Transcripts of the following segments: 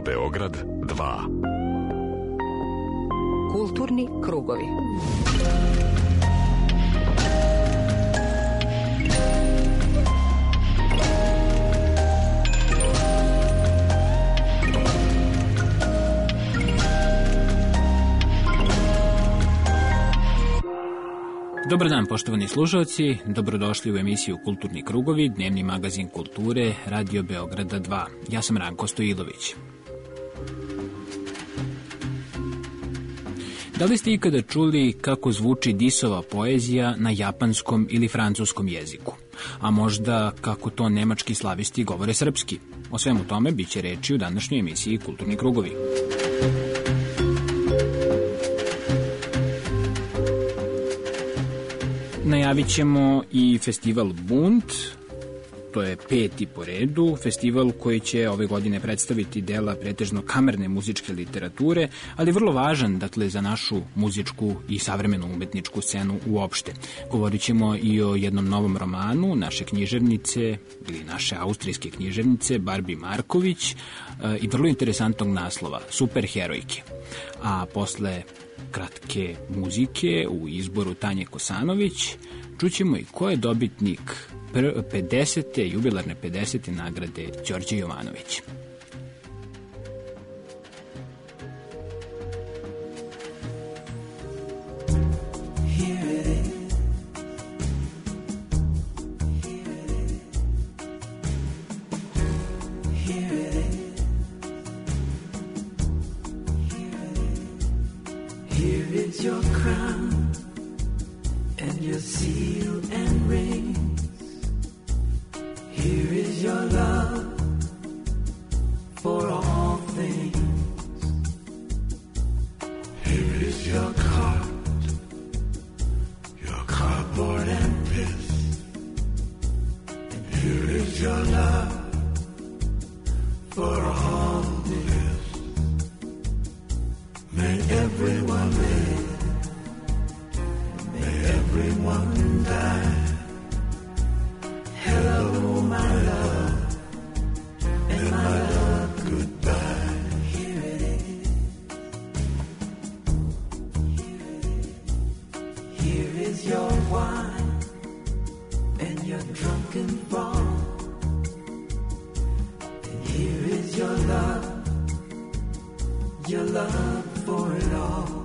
Beograd 2. Kulturni krugovi. Dobar dan, poštovani slušalci, dobrodošli u emisiju Kulturni krugovi, dnevni magazin kulture Radio Beograda 2. Ja sam Ranko Stojilović. Da li ste ikada čuli kako zvuči Disova poezija na japanskom ili francuskom jeziku? A možda kako to nemački slavisti govore srpski? O svemu tome bit će reči u današnjoj emisiji Kulturni krugovi. Najavit ćemo i festival Bunt, to je 5. po redu, festival koji će ove godine predstaviti dela pretežno kamerne muzičke literature, ali vrlo važan, dakle, za našu muzičku i savremenu umetničku scenu uopšte. Govorit ćemo i o jednom novom romanu naše književnice, ili naše austrijske književnice, Barbie Marković, i vrlo interesantnog naslova, Superherojke. A posle kratke muzike u izboru Tanje Kosanović čućemo i ko je dobitnik 50. jubilarne 50. nagrade Đorđe Jovanović. Your crown and your seal and rings. Here is your love for all things. Here is your cart, your cardboard and piss. And here is your love for all this. May everyone live. Everyone die. Hello, my love, and my love, goodbye. Here it is. Here is your wine and your drunken fall. And here is your love for it all.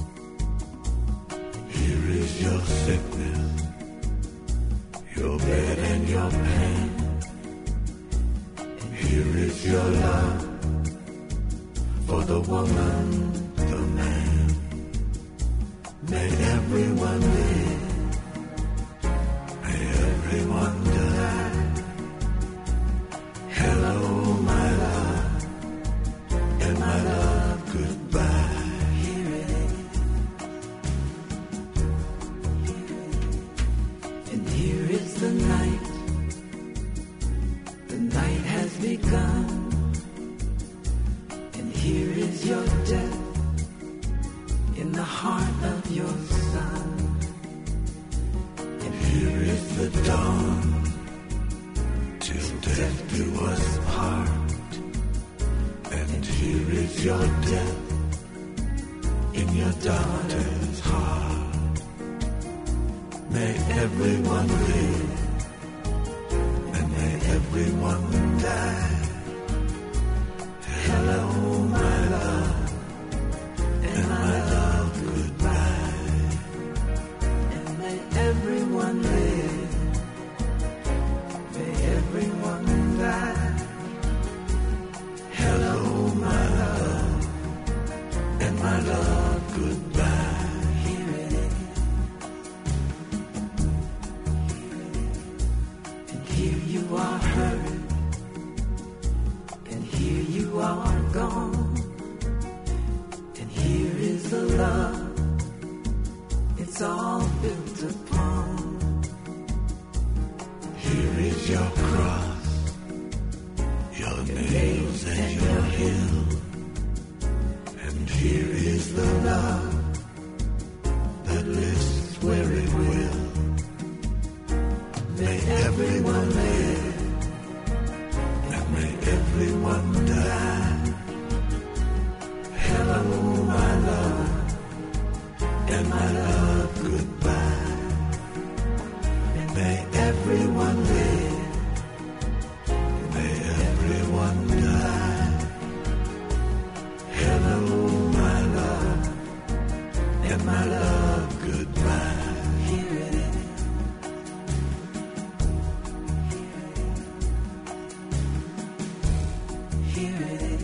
Your sickness, your bed and your pain. And here is your love for the woman, the man. May everyone live, may everyone die. Hello, my love, and my love, goodbye. The night has begun, and here is your death in the heart of your son. And here is the dawn, till death do us part. And here is your death in your daughter's heart. May everyone live, everyone die. Hello, my love, and my love, goodbye. And may everyone live, may everyone die. Hello, my love, and my love, goodbye. Here it is. And here you are hurt, and here you are gone, and here is the love it's all built upon. Here is your cross, your nails and your hill, and here is the love that lives where it will. May everyone live, and may everyone die. goodbye. May everyone live, may everyone die. Hello, my love, and my love, goodbye. Here it is. Here it is.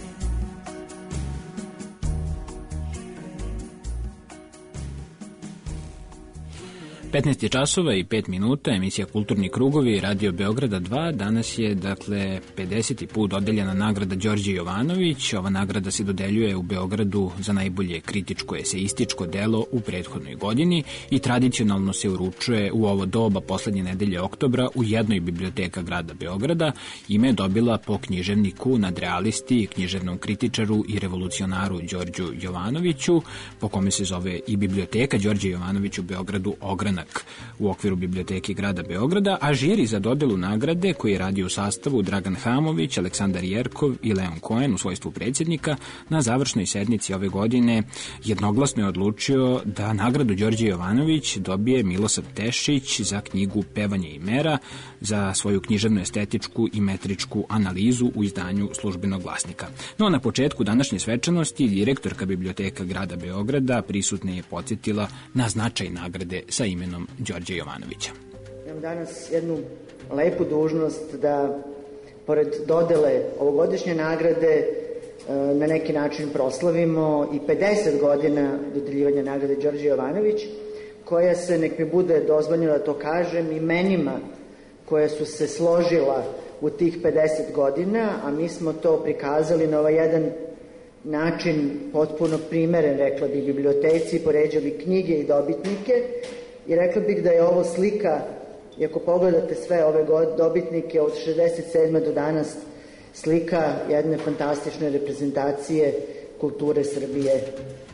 15 časova i 5 minuta, emisija Kulturni krugovi, Radio Beograda 2. Danas je, 50. put dodeljena nagrada Đorđe Jovanović. Ova nagrada se dodeljuje u Beogradu za najbolje kritičko eseističko delo u prethodnoj godini i tradicionalno se uručuje u ovo doba poslednje nedelje oktobra u jednoj biblioteka grada Beograda. Ime je dobila po književniku, nadrealisti, književnom kritičaru i revolucionaru Đorđu Jovanoviću, po kome se zove i biblioteka Đorđe Jovanović u Beogradu Ogranak u okviru biblioteke grada Beograda, a žiri za dodelu nagrade, koji je radio u sastavu Dragan Hamović, Aleksandar Jerkov i Leon Cohen u svojstvu predsjednika, na završnoj sednici ove godine jednoglasno je odlučio da nagradu Đorđe Jovanović dobije Milosav Tešić za knjigu Pevanje i mera, za svoju književnu estetičku i metričku analizu u izdanju Službenog glasnika. No, na početku današnje svečanosti direktorka biblioteka grada Beograda prisutne je podsjetila na značaj nagrade sa imenom Đorđe Jovanovića. Imam danas jednu lepu dužnost da, pored dodele ovogodišnje nagrade, na neki način proslavimo i 50 godina dodeljivanja nagrade Đorđe Jovanović, koja se, nek mi bude dozvoljeno da to kažem, imenima koja su se složila u tih 50 godina, a mi smo to prikazali na ovaj jedan način potpuno primeren, rekla bi, biblioteci, poređali knjige i dobitnike, i rekla bih da je ovo slika, i ako pogledate sve ove dobitnike od 67. do danas, slika jedne fantastične reprezentacije kulture Srbije.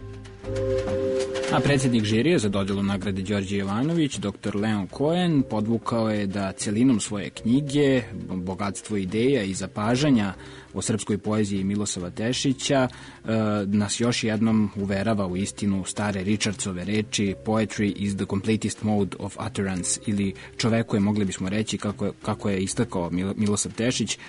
A predsjednik žirije za dodelu nagrade Đorđe Jovanović, dr. Leon Cohen, podvukao je da celinom svoje knjige, bogatstvo ideja i zapažanja o srpskoj poeziji Milosava Tešića nas još jednom uverava u istinu stare Richardsove reči "Poetry is the completest mode of utterance", ili čoveku je, mogli bismo reći, kako je istakao Milosav Tešić,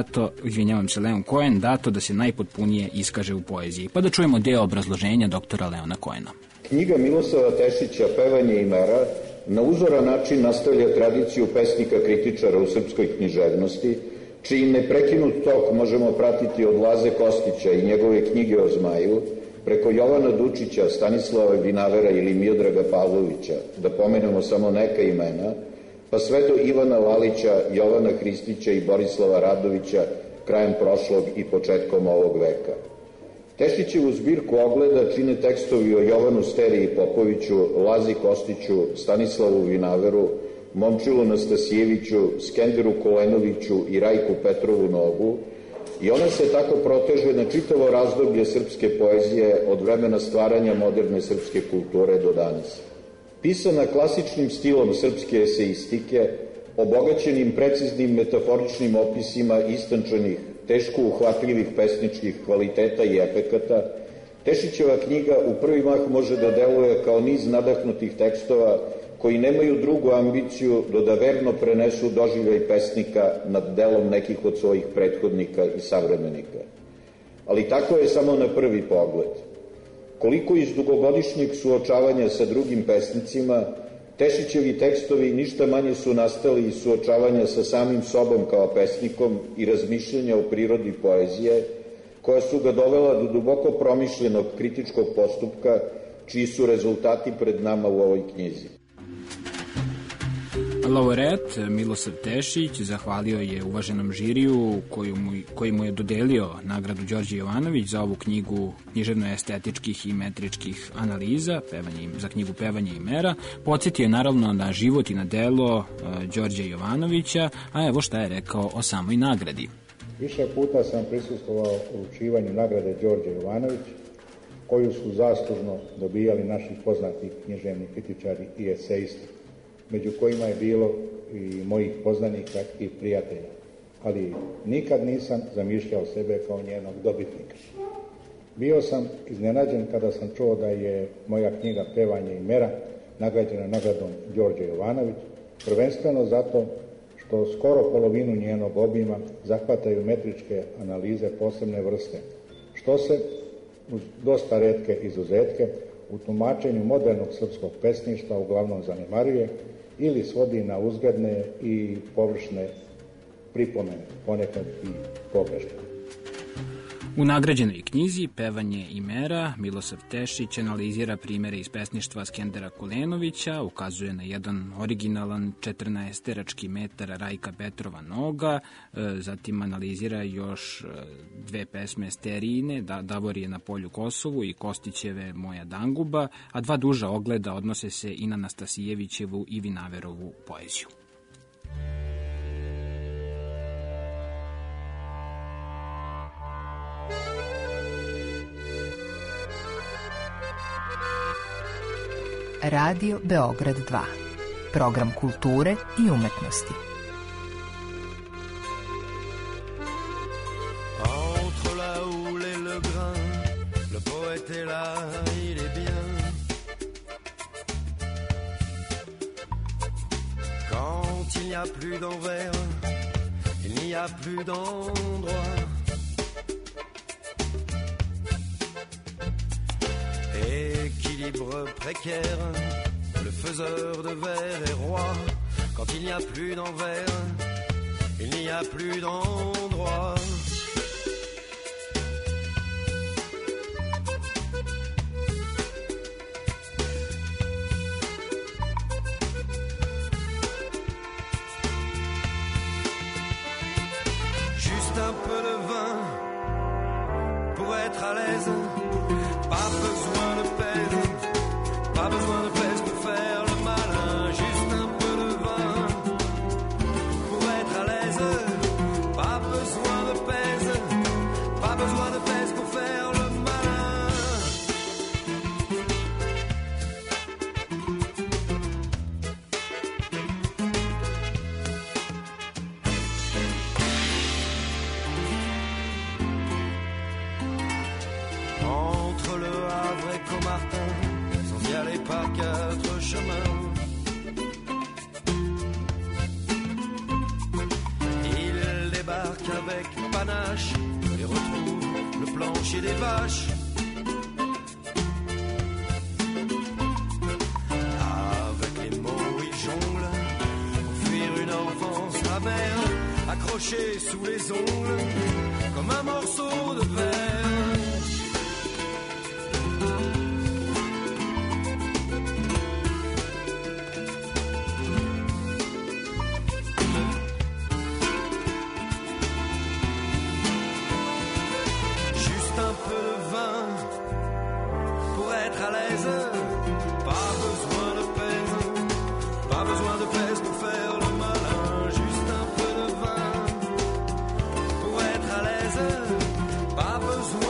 Leon Cohen, dato da se najpotpunije iskaže u poeziji. Pa da čujemo deo obrazloženja doktora Leona Cohena. Knjiga Milosava Tešića Pevanje i mera na uzoran način nastavlja tradiciju pesnika kritičara u srpskoj književnosti, čiji neprekinut tok možemo pratiti od Laze Kostića i njegove knjige o zmaju, preko Jovana Dučića, Stanislava Vinavera ili Miodraga Pavlovića, da pomenemo samo neka imena, pa sve do Ivana Lalića, Jovana Hristića i Borislava Radovića krajem prošlog i početkom ovog veka. Tešićevu zbirku ogleda čine tekstovi o Jovanu Steriji Popoviću, Lazi Kostiću, Stanislavu Vinaveru, Momčilu Nastasijeviću, Skenderu Kolenoviću i Rajku Petrovu Nogu, i ona se tako proteže na čitavo razdoblje srpske poezije od vremena stvaranja moderne srpske kulture do danas. Pisana klasičnim stilom srpske eseistike, obogaćenim preciznim metaforičnim opisima istančanih, teško uhvatljivih pesničkih kvaliteta i efekata, Tešićeva knjiga u prvi mah može da deluje kao niz nadahnutih tekstova koji nemaju drugu ambiciju do da verno prenesu doživljaj pesnika nad delom nekih od svojih prethodnika i savremenika. Ali tako je samo na prvi pogled. Koliko iz dugogodišnjeg suočavanja sa drugim pesnicima, Tešićevi tekstovi ništa manje su nastali iz suočavanja sa samim sobom kao pesnikom i razmišljanja o prirodi poezije, koja su ga dovela do duboko promišljenog kritičkog postupka, čiji su rezultati pred nama u ovoj knjizi. Laureat Milosav Tešić zahvalio je uvaženom žiriju koji mu je dodelio nagradu Đorđe Jovanović za ovu knjigu književno-estetičkih i metričkih analiza za knjigu Pevanje i mera. Podsjetio je naravno na život i na delo Đorđe Jovanovića, a evo šta je rekao o samoj nagradi. Više puta sam prisustvovao uručivanju nagrade Đorđe Jovanović, koju su zaslužno dobijali naši poznati književni kritičari i eseisti, među kojima je bilo i mojih poznanika i prijatelja, ali nikad nisam zamišljao sebe kao njenog dobitnika. Bio sam iznenađen kada sam čuo da je moja knjiga Pevanje i mera nagrađena nagradom Đorđe Jovanović, prvenstveno zato što skoro polovinu njenog obima zahvataju metričke analize posebne vrste, što se, uz dosta retke izuzetke, u tumačenju modernog srpskog pesništva uglavnom zanemaruje ili svodi na uzgredne i površne pripomene, ponekad i pogrešne. U nagrađenoj knjizi Pevanje i mera Milosav Tešić analizira primere iz pesništva Skendera Kulenovića, ukazuje na jedan originalan 14-terački metar Rajka Petrova Noga, zatim analizira još dve pesme Sterijine, Davorije na polju Kosovu i Kostićeve Moja Danguba, a dva duža ogleda odnose se i na Anastasijevićevu i Vinaverovu poeziju. Radio Beograd 2. Program kulture i umetnosti. Entre la houle et le grain, le poète est là, il est bien. Quand il n'y a plus d'envers, il n'y a plus d'endroit. Équilibre précaire, le faiseur de vers est roi. Quand il n'y a plus d'envers, il n'y a plus d'endroit. Juste un peu de vin pour être à l'aise. Pas besoin de pèse, pas besoin de pèse pour faire le malin. Juste un peu de vin pour être à l'aise. Pas besoin de pèse, pas besoin de pèse pour faire le malin. Entre le Havre et Comartin, sans y aller par quatre chemins, il débarque avec panache et retrouve le plancher des vaches. Avec les mots il jongle pour fuir une enfance amère, accroché sous les ongles comme un morceau de verre. Pas besoin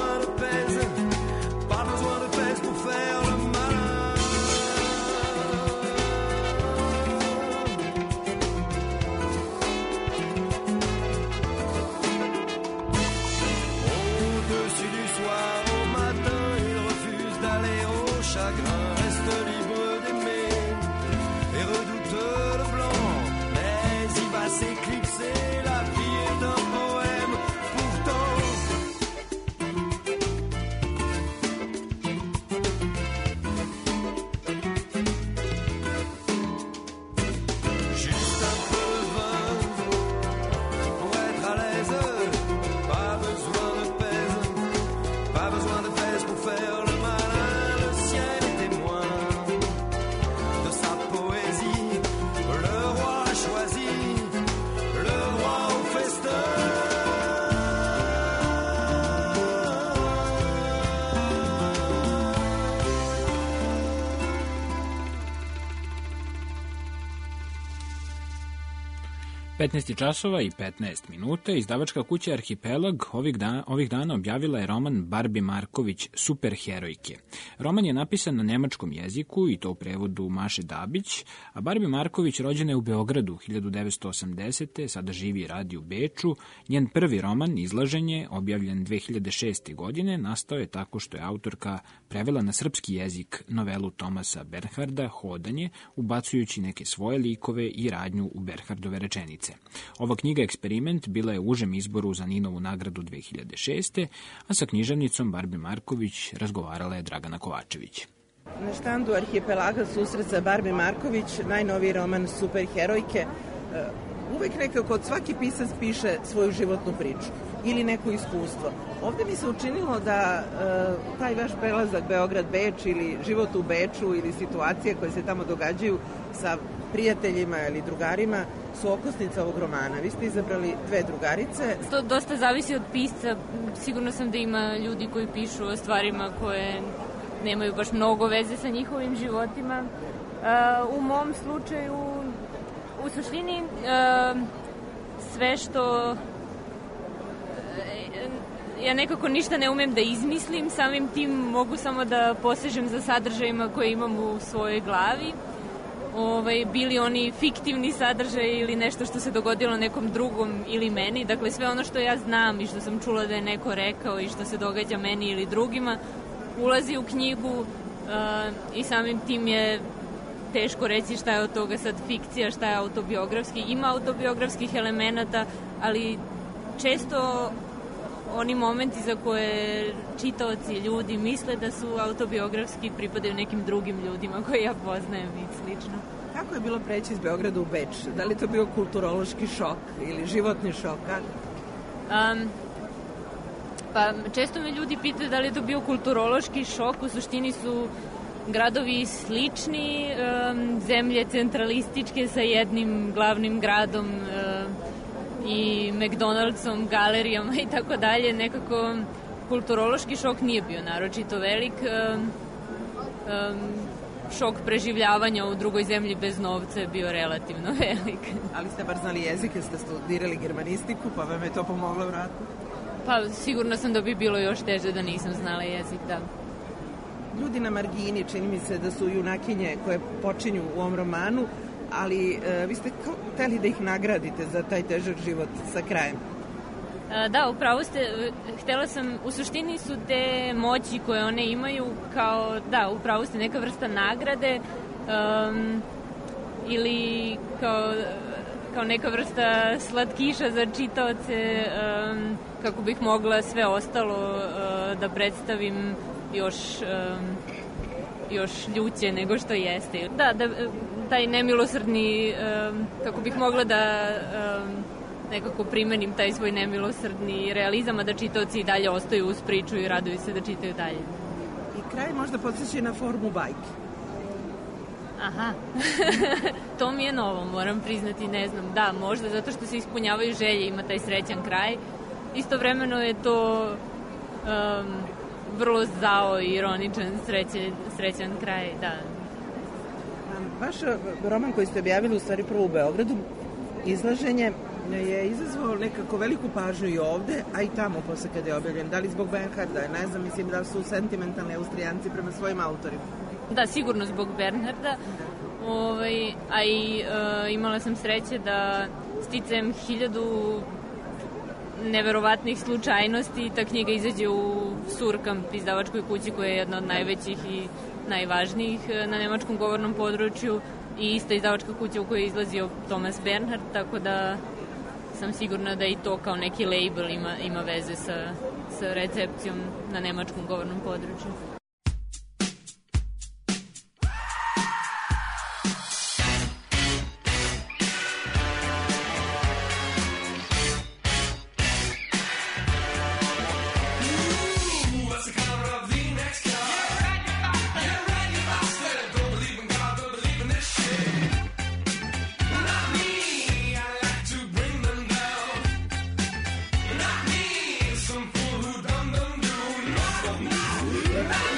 15 časova i 15 minuta. Izdavačka kuća Arhipelag ovih dana objavila je roman Barbie Marković Superherojke. Roman je napisan na nemačkom jeziku i to u prevodu Maše Dabić, a Barbie Marković rođena je u Beogradu 1980. Sada živi i radi u Beču. Njen prvi roman, Izlaženje, objavljen 2006. godine, nastao je tako što je autorka prevela na srpski jezik novelu Tomasa Bernharda Hodanje, ubacujući neke svoje likove i radnju u Bernhardove rečenice. Ova knjiga Eksperiment bila je u užem izboru za Ninovu nagradu 2006. a sa književnicom Barbie Marković razgovarala je Dragana Kovačević. Na štandu Arhipelaga susret sa Barbie Marković, najnoviji roman Superherojke. Uvek nekako svaki pisac piše svoju životnu priču ili neko iskustvo. Ovde mi se učinilo da taj vaš prelazak Beograd-Beč ili život u Beču ili situacije koje se tamo događaju sa prijateljima ili drugarima su okosnica ovog romana. Vi ste izabrali dve drugarice. To dosta zavisi od pisca. Sigurno sam da ima ljudi koji pišu o stvarima koje nemaju baš mnogo veze sa njihovim životima. U mom slučaju, u suštini, sve što... Ja nekako ništa ne umem da izmislim, samim tim mogu samo da posežem za sadržajima koje imam u svojoj glavi. Bili oni fiktivni sadržaj ili nešto što se dogodilo nekom drugom ili meni. Dakle, sve ono što ja znam i što sam čula da je neko rekao i što se događa meni ili drugima, ulazi u knjigu i samim tim je teško reći šta je od toga sad fikcija, šta je autobiografski. Ima autobiografskih elemenata, ali često oni momenti za koje čitaoci, ljudi misle da su autobiografski pripadaju nekim drugim ljudima koje ja poznajem i slično. Kako je bilo preći iz Beograda u Beč? Da li to bio kulturološki šok ili životni šok? Pa često me ljudi pitaju da li je to bio kulturološki šok. U suštini su gradovi slični, zemlje centralističke sa jednim glavnim gradom i McDonald'som, galerijama i tako dalje. Nekako kulturološki šok nije bio naročito velik. Šok preživljavanja u drugoj zemlji bez novca je bio relativno velik. Ali ste bar znali jezike, ste studirali germanistiku, pa vam je to pomoglo vratno? Pa sigurno sam da bi bilo još teže da nisam znala jezik, da. Ljudi na margini, čini mi se da su junakinje koje počinju u ovom romanu, ali vi ste hteli da ih nagradite za taj težak život sa krajem. Da, upravo ste, htela sam, u suštini su te moći koje one imaju kao, da, upravo ste neka vrsta nagrade ili kao neka vrsta slatkiša za čitaoce, kako bih mogla sve ostalo da predstavim još ljuće nego što jeste. Da, taj nemilosrdni, kako bih mogla da nekako primenim taj svoj nemilosrdni realizam, a da čitaoci i dalje ostaju uz priču i raduju se da čitaju dalje. I kraj možda podsjeća na formu bajke. Aha, to mi je novo, moram priznati, ne znam. Da, možda zato što se ispunjavaju želje, ima taj srećan kraj. Istovremeno je to vrlo zao i ironičan srećan kraj, da. Vaš roman koji ste objavili u stvari prvo u Beogradu, Izlaženje, je izazvao nekako veliku pažnju i ovde, a i tamo posle kada je objavljen. Da li zbog Bernharda, ne znam, mislim da su sentimentalni Austrijanci prema svojim autorima. Da, sigurno zbog Bernharda, a i imala sam sreće da sticajem 1000 neverovatnih slučajnosti ta knjiga izađe u Surkamp, izdavačkoj kući koja je jedna od najvećih i najvažnijih na nemačkom govornom području i ista izdavačka kuća u kojoj je izlazio Thomas Bernhard, tako da sam sigurna da i to kao neki label ima veze sa recepcijom na nemačkom govornom području. Not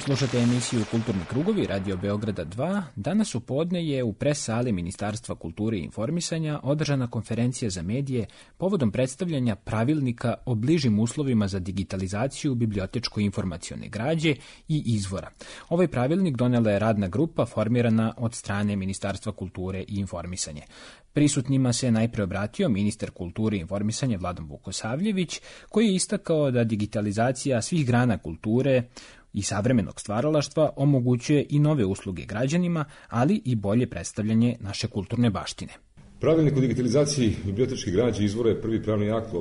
Slušate emisiju Kulturni krugovi Radio Beograda 2. Danas u podne je u pres sali Ministarstva kulture i informisanja održana konferencija za medije povodom predstavljanja pravilnika o bližim uslovima za digitalizaciju bibliotečko-informacione građe i izvora. Ovaj pravilnik donela je radna grupa formirana od strane Ministarstva kulture i informisanja. Prisutnima se najpre obratio ministar kulture i informisanja Vladan Vukosavljević, koji je istakao da digitalizacija svih grana kulture i savremenog stvaralaštva omogućuje i nove usluge građanima, ali i bolje predstavljanje naše kulturne baštine. Pravilnik o digitalizaciji bibliotečke građe izvora je prvi pravni akt u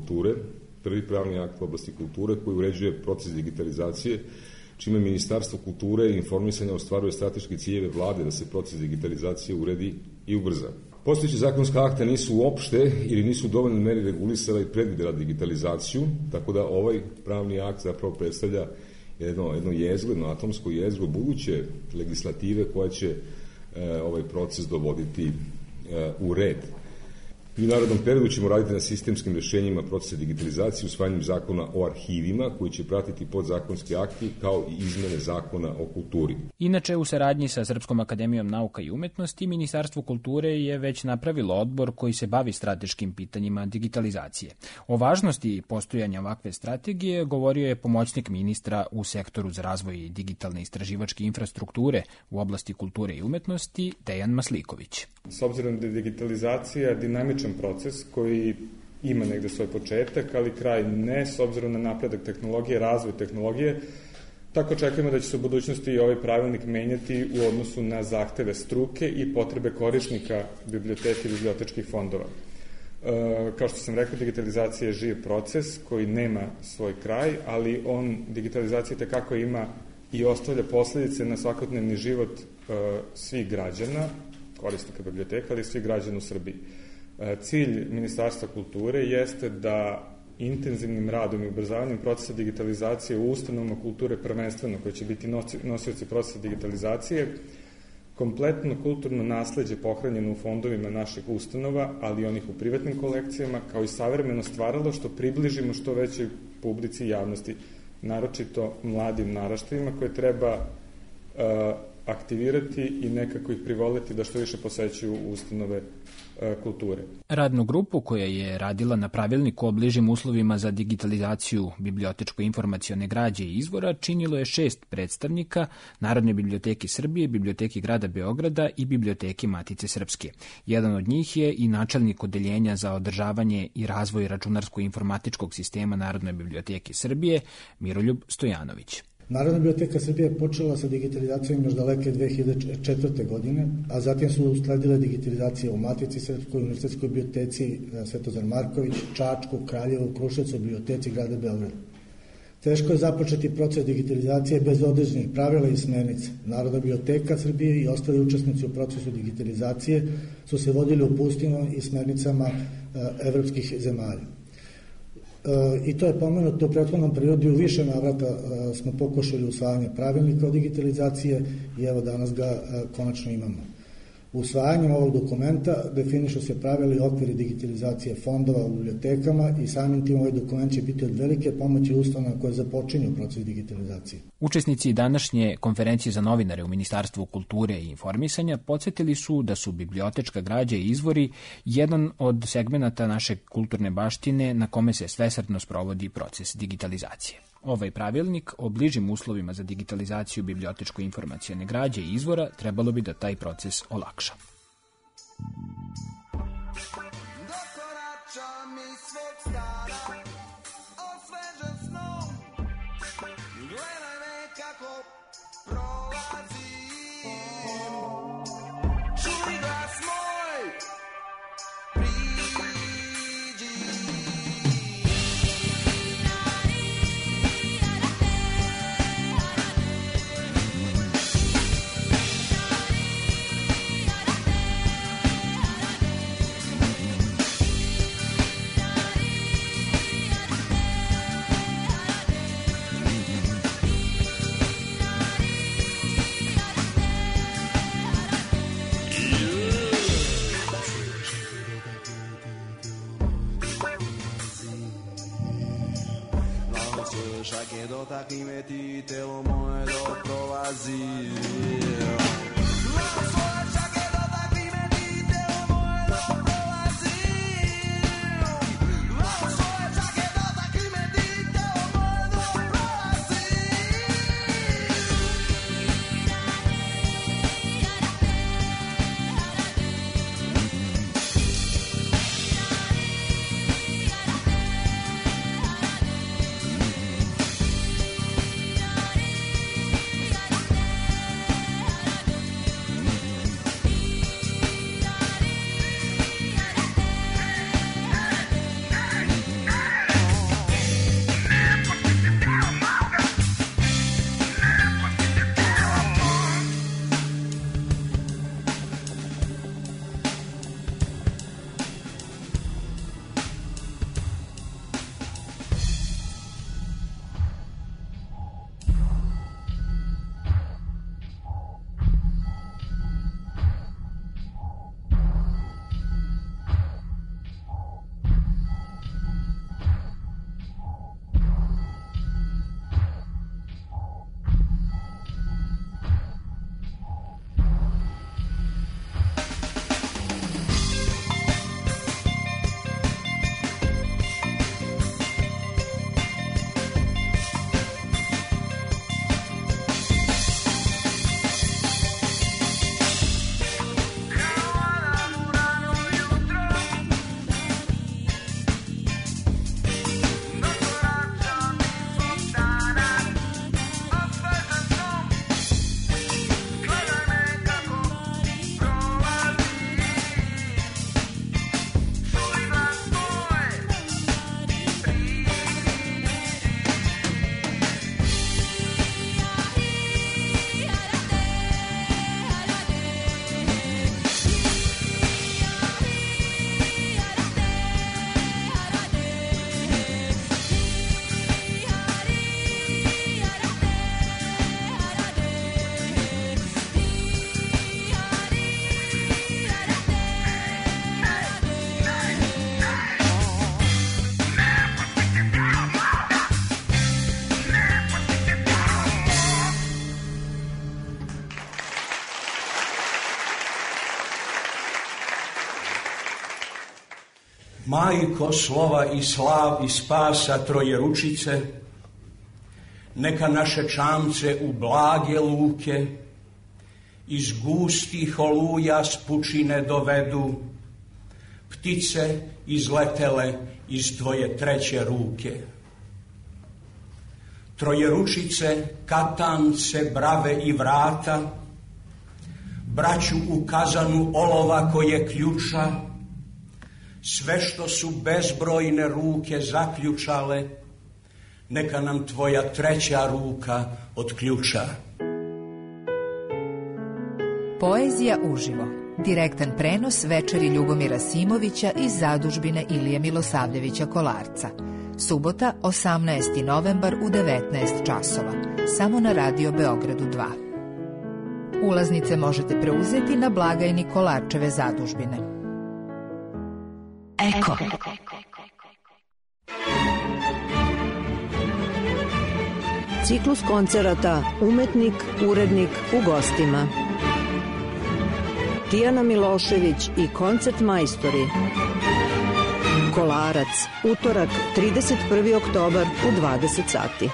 oblasti kulture koji uređuje proces digitalizacije, čime Ministarstvo kulture i informisanja ostvaruje strateške ciljeve vlade da se proces digitalizacije uredi i ubrza. Postojeći zakonska akta nisu uopšte ili nisu u dovoljnoj meri regulisala i predvidela digitalizaciju, tako da ovaj pravni akt zapravo predstavlja jedno jezgro, jedno atomsko jezgro buduće legislative koja će ovaj proces dovoditi u red. I u narednom periodu ćemo raditi na sistemskim rešenjima procesa digitalizacije usvajanjem zakona o arhivima koji će pratiti podzakonski akti kao i izmene zakona o kulturi. Inače, u saradnji sa Srpskom akademijom nauka i umetnosti, Ministarstvo kulture je već napravilo odbor koji se bavi strateškim pitanjima digitalizacije. O važnosti postojanja ovakve strategije govorio je pomoćnik ministra u sektoru za razvoj digitalne istraživačke infrastrukture u oblasti kulture i umetnosti, Dejan Masliković. S obzirom da je digitalizacija dinamičan proces koji ima negde svoj početak, ali kraj ne, s obzirom na napredak tehnologije, razvoj tehnologije, tako očekujemo da će se u budućnosti i ovaj pravilnik menjati u odnosu na zahteve struke i potrebe korisnika biblioteke i bibliotečkih fondova. Kao što sam rekao, digitalizacija je živ proces koji nema svoj kraj, ali digitalizacija tekako ima i ostavlja posledice na svakodnevni život svih građana, korisnika biblioteka, ali i svih građana u Srbiji. Cilj Ministarstva kulture jeste da intenzivnim radom i ubrzavanjem procesa digitalizacije u ustanovama kulture prvenstveno, koji će biti nosioci procesa digitalizacije, kompletno kulturno nasleđe pohranjeno u fondovima naših ustanova, ali i onih u privatnim kolekcijama, kao i savremeno stvaralo što približimo što većoj publici i javnosti, naročito mladim naraštajima koje treba aktivirati i nekako ih privoliti da što više posećuju ustanove kulture. Radnu grupu koja je radila na pravilniku o bližim uslovima za digitalizaciju bibliotečko-informacione građe i izvora činilo je 6 predstavnika Narodne biblioteke Srbije, Biblioteke grada Beograda i Biblioteke Matice Srpske. Jedan od njih je i načelnik odeljenja za održavanje i razvoj računarsko-informatičkog sistema Narodne biblioteke Srbije, Miroljub Stojanović. Narodna biblioteka Srbije je počela sa digitalizacijom još daleke 2004. godine, a zatim su usledile digitalizacije u Matici Srpskoj, Univerzitetskoj biblioteci Svetozar Marković, Čačku, Kraljevu, Kruševcu, Biblioteci grada Beograda. Teško je započeti proces digitalizacije bez određenih pravila i smernica. Narodna biblioteka Srbije i ostali učesnici u procesu digitalizacije su se vodili uputstvima i smernicama evropskih zemalja. I to je pomenuto u prethodnom periodu, u više navrata smo pokušali usvajanje pravilnika o digitalizacije i evo danas ga konačno imamo. Usvajanjem ovog dokumenta definišu se pravila i okviri digitalizacije fondova u bibliotekama i samim tim ovaj dokument će biti od velike pomoći ustanovama koje započinju proces digitalizacije. Učesnici današnje konferencije za novinare u Ministarstvu kulture i informisanja podsjetili su da su bibliotečka građa i izvori jedan od segmenata naše kulturne baštine na kome se svesrdno sprovodi proces digitalizacije. Ovaj pravilnik o bližim uslovima za digitalizaciju bibliotečko-informacione građe i izvora trebalo bi da taj proces olakša. chaque dota qui metti telo moje do provazí. Majko slova i slav i spasa Trojeručice, neka naše čamce u blage luke iz gustih oluja s pučine dovedu, ptice izletele iz tvoje treće ruke. Trojeručice, katance, brave i vrata, braću u kazanu olova koje ključa, sve što su bezbrojne ruke zaključale, neka nam tvoja treća ruka otključa. Poezija uživo. Direktan prenos večeri Ljubomira Simovića iz zadužbine Ilije Milosavljevića Kolarca. Subota, 18. novembar u 19 časova. Samo na Radio Beogradu 2. Ulaznice možete preuzeti na blagajni Kolarčeve zadužbine. Eko. Ciklus koncerata Umetnik, urednik u gostima. Tijana Milošević i koncert majstori. Kolarac, utorak, 31. oktobar u 20 sati.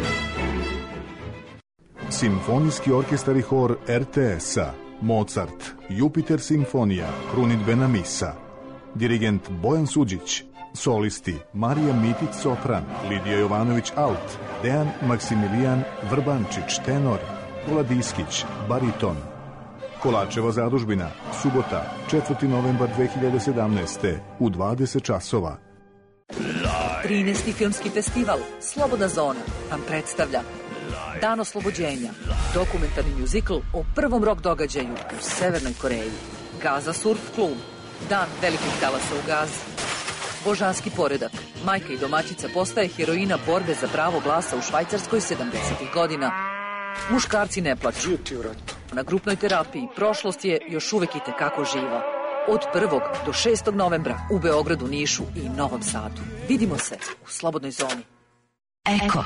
Simfonijski orkestar i hor RTS-a, Mozart, Jupiter simfonija, krunidbena misa. Dirigent Bojan Suđić. Solisti Marija Mitić sopran, Lidija Jovanović alt, Dejan Maksimilijan Vrbančić tenor, Vladiskić bariton. Kolarčeva zadužbina, subota, 4. novembar 2017. u 20 časova. 13. filmski festival Slobodna zona vam predstavlja Dan oslobođenja, dokumentarni mjuzikl o prvom rock događaju u Severnoj Koreji. Gaza Surf klub, Dan velikih talasa u Gazi. Božanski poredak, majka i domaćica postaje heroina borbe za pravo glasa u Švajcarskoj 70. godina. Muškarci ne plaću. Na grupnoj terapiji prošlost je još uvek i tekako živa. Od 1. do 6. novembra u Beogradu, Nišu i Novom Sadu. Vidimo se u Slobodnoj zoni. Eko.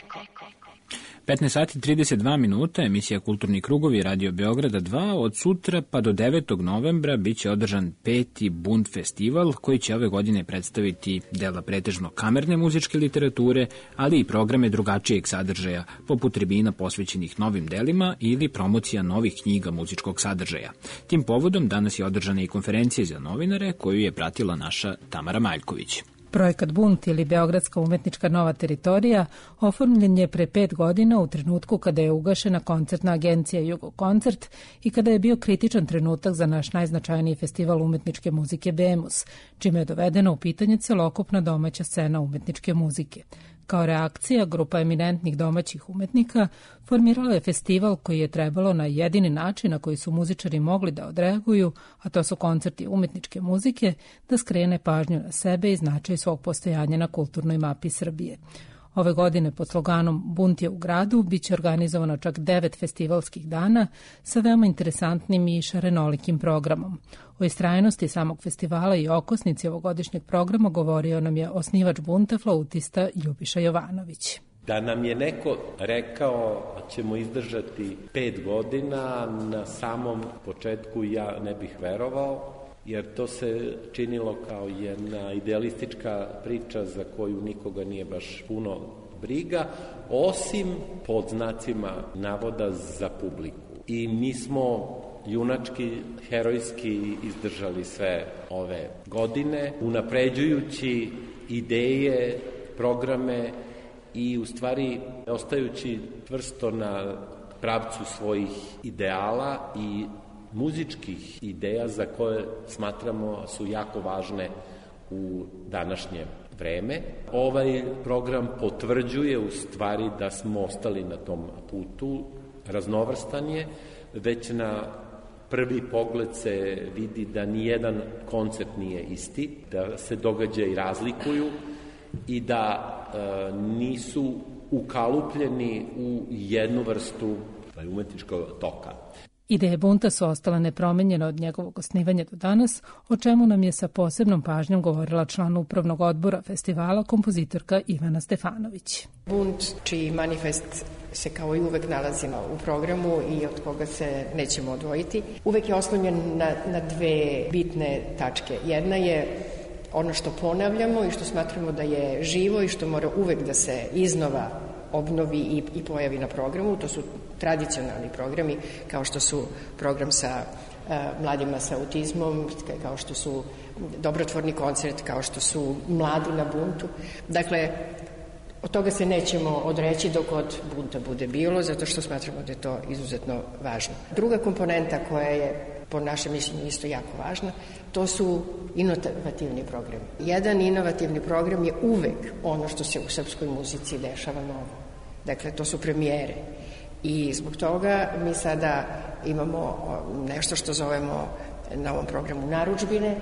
15 sati 32 minuta, emisija Kulturni krugovi Radio Beograda 2. Od sutra pa do 9. novembra biće održan 5. Bunt festival koji će ove godine predstaviti dela pretežno kamerne muzičke literature, ali i programe drugačijeg sadržaja, poput tribina posvećenih novim delima ili promocija novih knjiga muzičkog sadržaja. Tim povodom danas je održana i konferencija za novinare koju je pratila naša Tamara Maljković. Projekat Bunt ili Beogradska umetnička nova teritorija oformljen je pre 5 godina u trenutku kada je ugašena koncertna agencija Jugokoncert i kada je bio kritičan trenutak za naš najznačajniji festival umetničke muzike Bemus, čime je dovedena u pitanje celokupna domaća scena umetničke muzike. Kao reakcija, grupa eminentnih domaćih umetnika formirala je festival koji je trebalo na jedini način na koji su muzičari mogli da odreaguju, a to su koncerti umetničke muzike, da skrene pažnju na sebe i značaj svog postojanja na kulturnoj mapi Srbije. Ove godine pod sloganom Bunt je u gradu biće organizovano čak 9 festivalskih dana sa veoma interesantnim i šarenolikim programom. O istrajnosti samog festivala i okosnici ovogodišnjeg programa govorio nam je osnivač Bunta, flautista Ljubiša Jovanović. Da nam je neko rekao ćemo izdržati 5 godina, na samom početku ja ne bih verovao, jer to se činilo kao jedna idealistička priča za koju nikoga nije baš puno briga, osim pod znacima navoda za publiku. I mi smo junački, herojski izdržali sve ove godine, unapređujući ideje, programe i u stvari ostajući čvrsto na pravcu svojih ideala i muzičkih ideja za koje smatramo su jako važne u današnje vreme. Ovaj program potvrđuje u stvari da smo ostali na tom putu, raznovrstan je, već na prvi pogled se vidi da nijedan koncert nije isti, da se događaji razlikuju i da nisu ukalupljeni u jednu vrstu umetničkog toka. Ideje Bunta su ostale nepromenjene od njegovog osnivanja do danas, o čemu nam je sa posebnom pažnjom govorila član upravnog odbora festivala, kompozitorka Ivana Stefanović. Bunt, čiji manifest se kao i uvek nalazimo u programu i od koga se nećemo odvojiti, uvek je oslonjen na dve bitne tačke. Jedna je ono što ponavljamo i što smatramo da je živo i što mora uvek da se iznova obnovi i pojavi na programu. To su tradicionalni programi, kao što su program sa mladima sa autizmom, kao što su dobrotvorni koncert, kao što su mladi na Buntu. Dakle, od toga se nećemo odreći dok od Bunta bude bilo, zato što smatramo da je to izuzetno važno. Druga komponenta koja je po našem mišljenju isto jako važna, to su inovativni programi. Jedan inovativni program je uvek ono što se u srpskoj muzici dešava novo. Dakle, to su premijere. I zbog toga mi sada imamo nešto što zovemo na ovom programu narudžbine.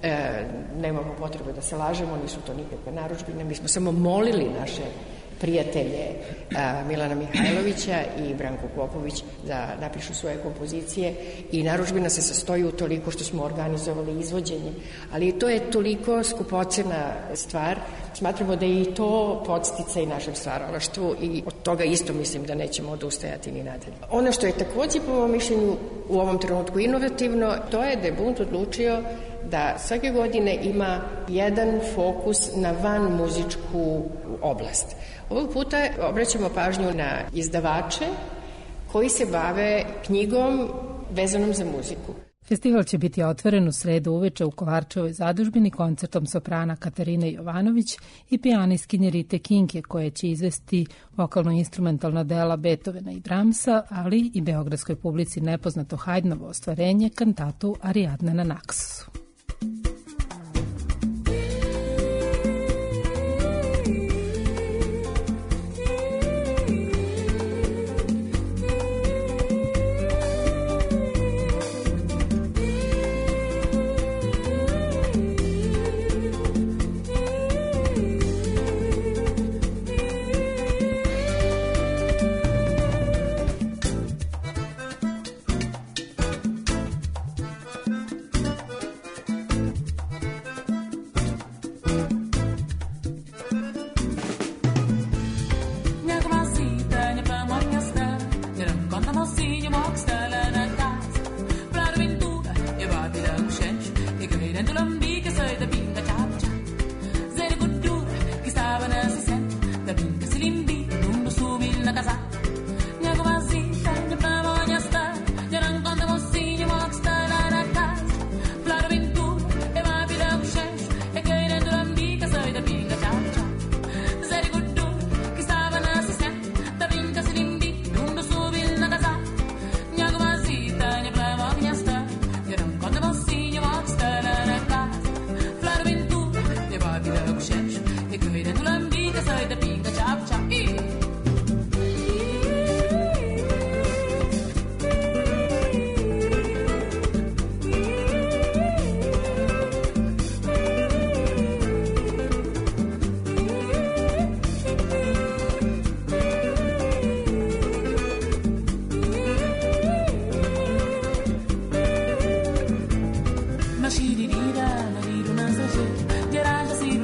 Nemamo potrebe da se lažemo, nisu to nikakve narudžbine. Mi smo samo molili naše prijatelje Milana Mihajlovića i Branku Popović da napišu svoje kompozicije i narudžbina se sastoji u toliko što smo organizovali izvođenje, ali to je toliko skupocena stvar, smatramo da je i to podsticaj našem stvaralaštvu i od toga isto mislim da nećemo odustajati ni nadalje. Ono što je takođe po mojom mišljenju u ovom trenutku inovativno, to je da je Bunt odlučio da svake godine ima jedan fokus na van muzičku oblast. Ovog puta obraćamo pažnju na izdavače koji se bave knjigom vezanom za muziku. Festival će biti otvoren u sredu uveče u Kolarčevoj zadužbini koncertom soprana Katarine Jovanović i pijanistkinje Rite Kinke, koje će izvesti vokalno-instrumentalna dela Beethovena i Brahmsa, ali i beogradskoj publici nepoznato Haydnovo ostvarenje, kantatu Ariadne na Naksusu.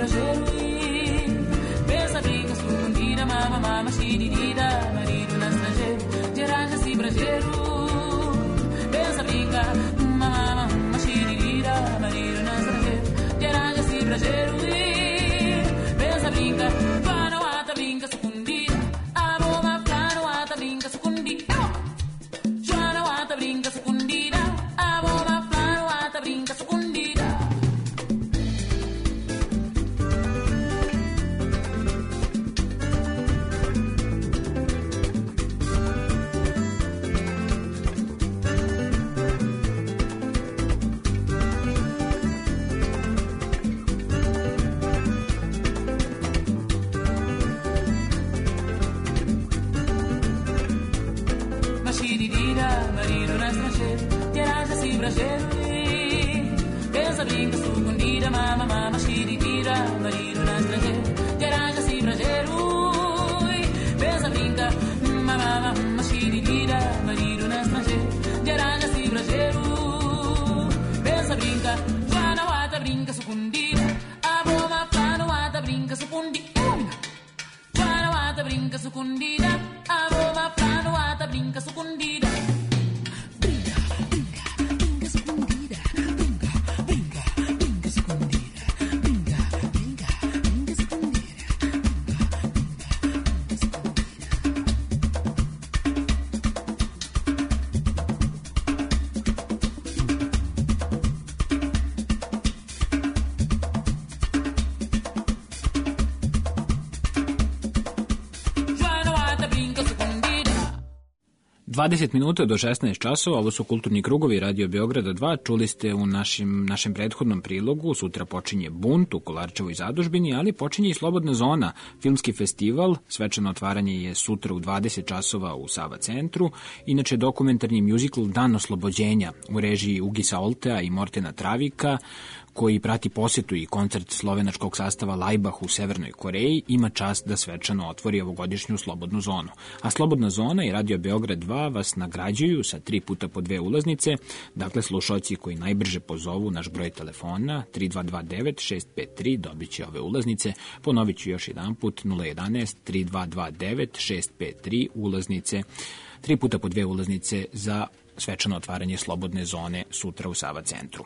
brajeiro pensa brinca escondida mama mama xirida marido na estrangeiro Geranja se brajeiro pensa brinca mama mama xirida marido na estrangeiro Geranja se brajeiro pensa brinca fano ata brinca escondida a bomba fano ata brinca escondida Joana ata brinca escondida a bomba fano ata brinca escondida marido na estrangeiro Geranja se brajeiro pensa brinca escondida mama mama xirida marido na estrangeiro Geranja se brajeiro pensa brinca mama mama xirida marido na estrangeiro Geranja se brajeiro pensa brinca Joana wata brinca escondida a bomba plano wata brinca escondida Joana wata brinca escondida a bomba plano wata brinca escondida Dvadeset minuta do 16 časova, ovo su Kulturni krugovi Radio Beograda 2, čuli ste u našem prethodnom prilogu, sutra počinje Bunt u Kolarčevoj zadužbini, ali počinje i Slobodna zona, filmski festival, svečano otvaranje je sutra u 20 časova u Sava centru, inače dokumentarni mjuzikl Dan oslobođenja u režiji Ugisa Oltea i Mortena Travika, koji prati posetu i koncert slovenačkog sastava Laibach u Severnoj Koreji, ima čast da svečano otvori ovogodišnju Slobodnu zonu. A Slobodna zona i Radio Beograd 2 vas nagrađuju sa 3 puta po 2 ulaznice, dakle slušalci koji najbrže pozovu naš broj telefona 3229-653 dobit će ove ulaznice, ponovit ću još jedan put 011-3229-653 ulaznice, 3 puta po 2 ulaznice za svečano otvaranje Slobodne zone sutra u Sava centru.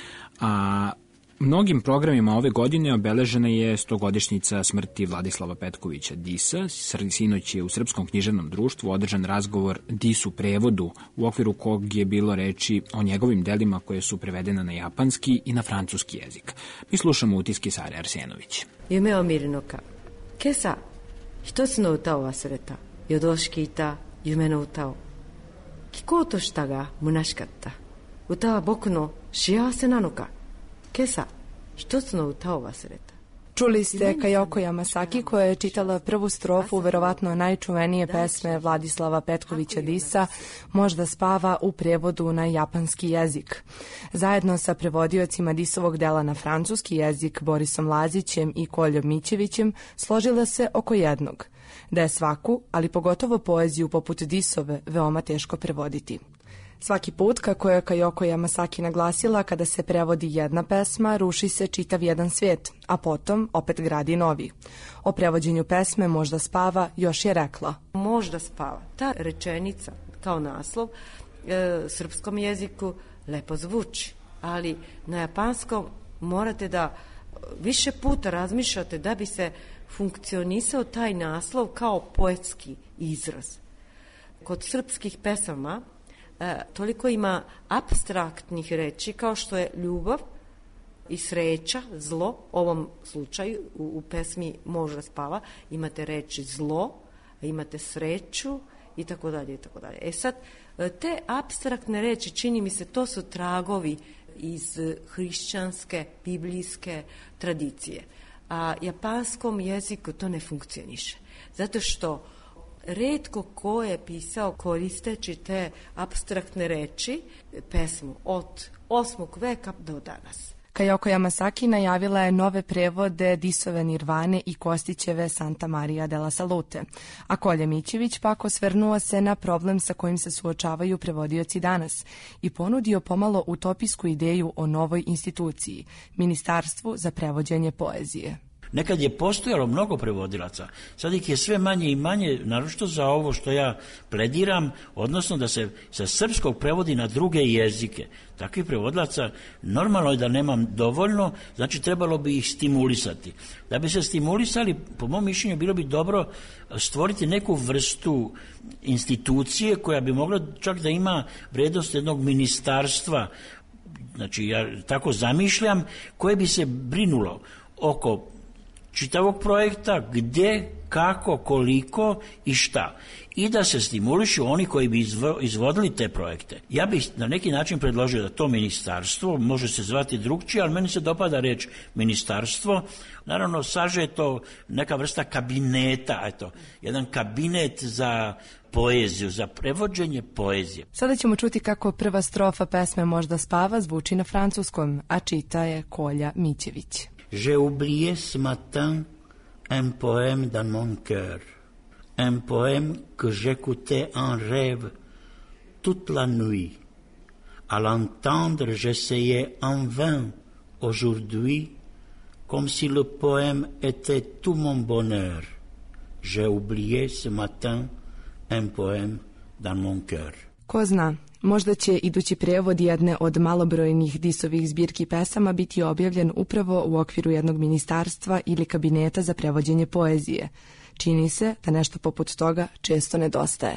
A mnogim programima ove godine obeležena je 100-godišnjica smrti Vladislava Petkovića Disa. Sinoć je u Srpskom književnom društvu održan razgovor Disu prevodu, u okviru kog je bilo reči o njegovim delima koje su prevedena na japanski i na francuski jezik. Mi slušamo utiske Sare Arsenović. 夢を見るのか。今朝、一つの歌を忘れた。夜通し聞いた夢の歌を。聞こうとしたが虚しかった。歌は僕の幸せなのか。今朝、一つの歌を忘れた。 Čuli ste Kajoko Yamasaki koja je čitala prvu strofu verovatno najčuvenije pesme Vladislava Petkovića Disa, Možda spava, u prevodu na japanski jezik. Zajedno sa prevodiocima Disovog dela na francuski jezik Borisom Lazićem i Koljom Mićevićem složila se oko jednog, da je svaku, ali pogotovo poeziju poput Disove, veoma teško prevoditi. Svaki put, kako je Kajoko Yamasaki naglasila, kada se prevodi jedna pesma, ruši se čitav jedan svijet, a potom opet gradi novi. O prevođenju pesme Možda spava još je rekla. Možda spava. Ta rečenica kao naslov srpskom jeziku lepo zvuči, ali na japanskom morate da više puta razmišljate da bi se funkcionisao taj naslov kao poetski izraz. Kod srpskih pesama toliko ima apstraktnih reči kao što je ljubav i sreća, zlo, u ovom slučaju u pesmi Možda spava imate reči zlo, imate sreću i tako dalje i tako dalje. E sad, te apstraktne reči, čini mi se, to su tragovi iz hrišćanske, biblijske tradicije. A japanskom jeziku to ne funkcioniše. Zato što retko ko je pisao koristeći te apstraktne reči pesmu od 8. veka do danas. Kajoko Yamasaki najavila je nove prevode Disove Nirvane i Kostićeve Santa Maria della Salute, a Kolja Mićević pak osvrnuo se na problem sa kojim se suočavaju prevodioci danas i ponudio pomalo utopijsku ideju o novoj instituciji, Ministarstvu za prevođenje poezije. Nekad je postojalo mnogo prevodilaca, sad ih je sve manje i manje, naročito za ovo što ja plediram, odnosno da se sa srpskog prevodi na druge jezike. Takvih prevodilaca normalno je da nemam dovoljno, znači trebalo bi ih stimulisati. Da bi se stimulisali, po mom mišljenju, bilo bi dobro stvoriti neku vrstu institucije koja bi mogla čak da ima vrednost jednog ministarstva, znači ja tako zamišljam, koje bi se brinulo oko čitavog projekta, gdje, kako, koliko i šta. I da se stimulišu oni koji bi izvodili te projekte. Ja bih na neki način predložio da to ministarstvo, može se zvati drugčije, ali meni se dopada reč ministarstvo, naravno sažeto neka vrsta kabineta, eto, jedan kabinet za poeziju, za prevođenje poezije. Sada ćemo čuti kako prva strofa pesme Možda spava zvuči na francuskom, a čita je Kolja Mićević. J'ai oublié ce matin un poème dans mon cœur, un poème que j'écoutais en rêve toute la nuit. À l'entendre, j'essayais en vain aujourd'hui, comme si le poème était tout mon bonheur. J'ai oublié ce matin un poème dans mon cœur. Ko zna, možda će idući prevod jedne od malobrojnih Disovih zbirki pesama biti objavljen upravo u okviru jednog ministarstva ili kabineta za prevođenje poezije. Čini se da nešto poput toga često nedostaje.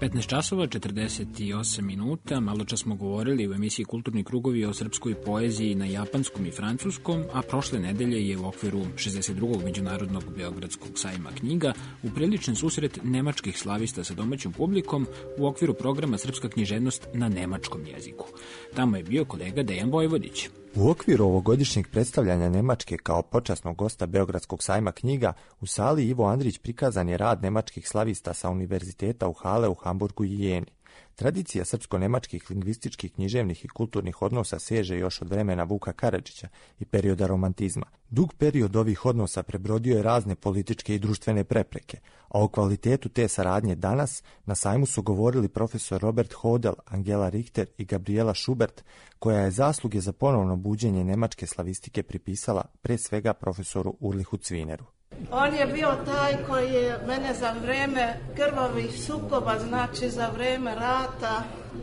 15 časova, 48 minuta. Malo čas smo govorili u emisiji Kulturni krugovi o srpskoj poeziji na japanskom i francuskom, a prošle nedelje je u okviru 62. Međunarodnog Beogradskog sajma knjiga upriličen susret nemačkih slavista sa domaćom publikom u okviru programa Srpska književnost na nemačkom jeziku. Tamo je bio kolega Dejan Vojvodić. U okviru ovogodišnjeg predstavljanja Nemačke kao počasnog gosta Beogradskog sajma knjiga u sali Ivo Andrić prikazan je rad nemačkih slavista sa univerziteta u Halle u Hamburgu i Jeni. Tradicija srpsko-nemačkih lingvističkih, književnih i kulturnih odnosa seže još od vremena Vuka Karadžića i perioda romantizma. Dug period ovih odnosa prebrodio je razne političke i društvene prepreke, a o kvalitetu te saradnje danas na sajmu su govorili profesor Robert Hodel, Angela Richter i Gabriela Schubert, koja je zasluge za ponovno buđenje nemačke slavistike pripisala pre svega profesoru Ulrichu Cvineru. On je bio taj koji je mene za vreme krvavih sukoba, znači za vreme rata,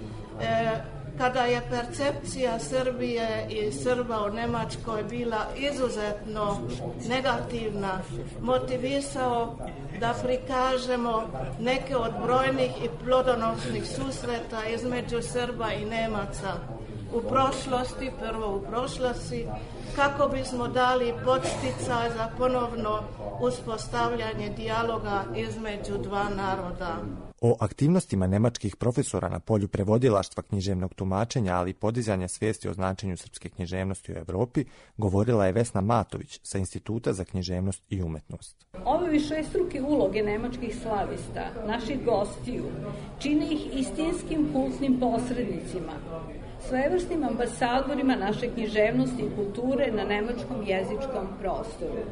kada je percepcija Srbije i Srba u Nemačkoj bila izuzetno negativna, motivisao da prikažemo neke od brojnih i plodonosnih susreta između Srba i Nemaca u prošlosti, prvo u prošlosti, kako bismo dali podsticaj za ponovno uspostavljanje dijaloga između dva naroda. O aktivnostima nemačkih profesora na polju prevodilaštva književnog tumačenja, ali i podizanja svijesti o značenju srpske književnosti u Evropi, govorila je Vesna Matović sa Instituta za književnost i umetnost. Ove višestruke uloge nemačkih slavista, naših gostiju, čine ih istinskim kultnim posrednicima, svojevrsnim ambasadorima naše književnosti i kulture na nemačkom jezičkom prostoru.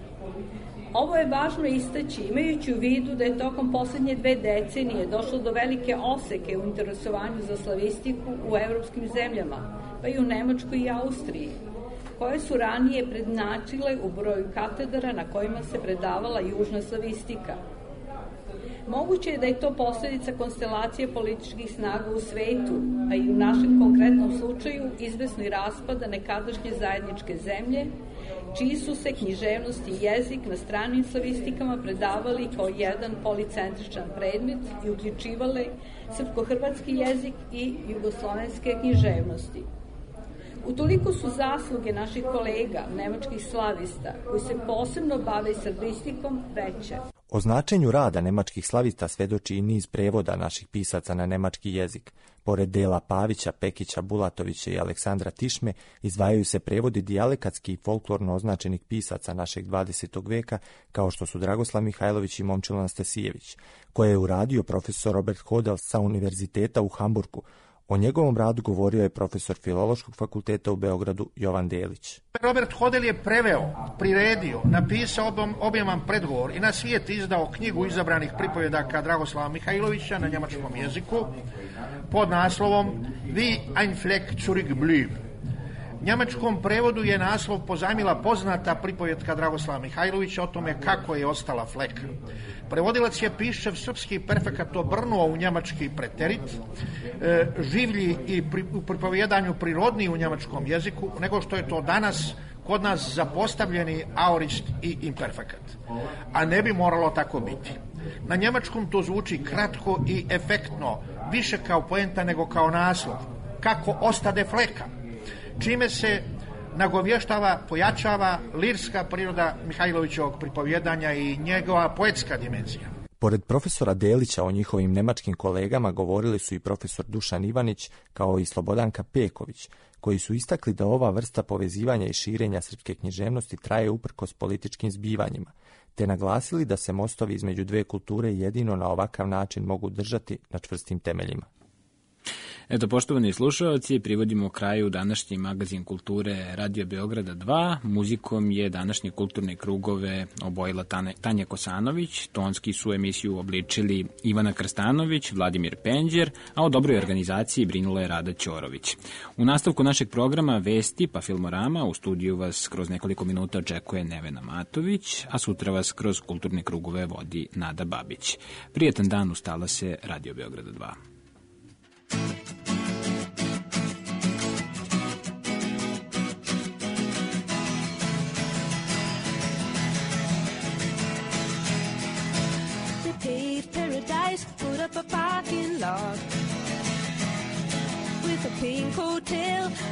Ovo je važno istaći imajući u vidu da je tokom poslednje 2 decenije došlo do velike oseke u interesovanju za slavistiku u evropskim zemljama, pa i u Nemačkoj i Austriji, koje su ranije prednjačile u broju katedara na kojima se predavala južna slavistika. Moguće je da je to posljedica konstelacije političkih snaga u svetu, a i u našem konkretnom slučaju izvesno i raspada nekadašnje zajedničke zemlje, čiji su se književnost i jezik na stranim slavistikama predavali kao jedan policentričan predmet i uključivali srpsko-hrvatski jezik i jugoslovenske književnosti. Utoliko su zasluge naših kolega, nemačkih slavista, koji se posebno bave slavistikom, veće. O značenju rada nemačkih slavista svedoči i niz prevoda naših pisaca na nemački jezik. Pored dela Pavića, Pekića, Bulatovića i Aleksandra Tišme, izdvajaju se prevodi dijalekatski i folklorno označenih pisaca našeg 20. veka, kao što su Dragoslav Mihajlović i Momčilo Anastasijević, koje je uradio profesor Robert Hodel sa Univerziteta u Hamburgu. O njegovom radu govorio je profesor Filološkog fakulteta u Beogradu Jovan Delić. Robert Hodel je preveo, priredio, napisao objeman predgovor i na svijet izdao knjigu izabranih pripovjedaka Dragoslava Mihajlovića na njemačkom jeziku pod naslovom Wie ein Fleck zurückblieb. Njemačkom prevodu je naslov pozajmila poznata pripovjetka Dragoslava Mihajlovića o tome kako je ostala flek. Prevodilac je pišev srpski perfekat obrnuo u njemački preterit, življi i u pripovjedanju prirodniji u njemačkom jeziku, nego što je to danas kod nas zapostavljeni aorist i imperfekat. A ne bi moralo tako biti. Na njemačkom to zvuči kratko i efektno, više kao poenta nego kao naslov. Kako ostade fleka, čime se nagovještava, pojačava lirska priroda Mihajlovićevog pripovjedanja i njegova poetska dimenzija. Pored profesora Delića o njihovim nemačkim kolegama govorili su i profesor Dušan Ivanić kao i Slobodanka Peković, koji su istakli da ova vrsta povezivanja i širenja srpske književnosti traje uprkos političkim zbivanjima, te naglasili da se mostovi između dve kulture jedino na ovakav način mogu držati na čvrstim temeljima. Eto, poštovani slušaoci, privodimo kraju današnji magazin kulture Radio Beograda 2. Muzikom je današnje kulturne krugove obojila Tanja Kosanović, tonski su emisiju obličili Ivana Krstanović, Vladimir Penđer, a o dobroj organizaciji brinula je Rada Ćorović. U nastavku našeg programa Vesti pa Filmorama u studiju vas kroz nekoliko minuta očekuje Nevena Matović, a sutra vas kroz kulturne krugove vodi Nada Babić. Prijetan dan, ustala se Radio Beograda 2. Paradise, put up a party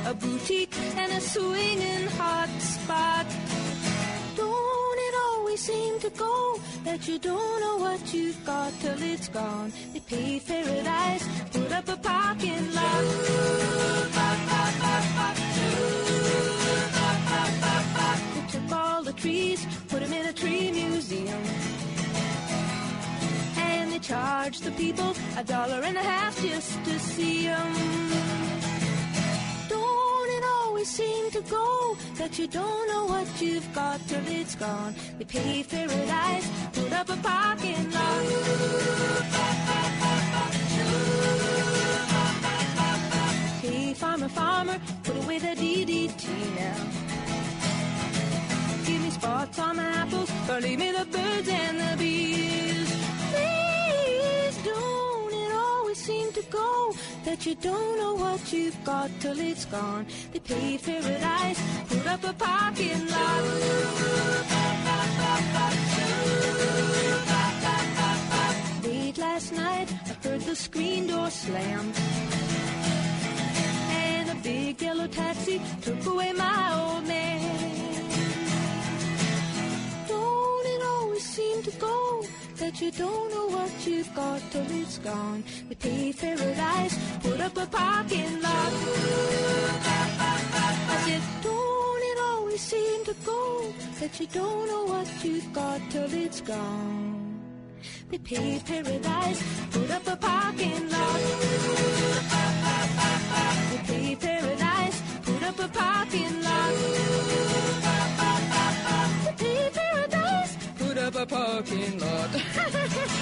a boutique and a swinging hot spot. Don't it always seem to go that you don't know what you've got till it's gone? They paved paradise, put up a parking lot. They took all the trees, put them in a tree museum. And they charged the people $1.50 just to see them. Don't it always seem to go that you don't know what you've got till it's gone? They paved paradise, put up a parking lot. Hey, farmer, farmer, put away the DDT now. Give me spots on the apples, or leave me the birds and the bees. Please, don't it always seem to go that you don't know what you've got till it's gone? They paved paradise, put up a parking lot. Late last night, I heard the screen door slam, and a big yellow taxi took away my old man. Seem to go that you don't know what you've got till it's gone. They paved paradise, put up a parking lot. I said, don't it always seem to go that you don't know what you've got till it's gone? They paved paradise, put up a parking lot. They paved paradise, put up a parking lot. They paved paradise, put up a parking lot.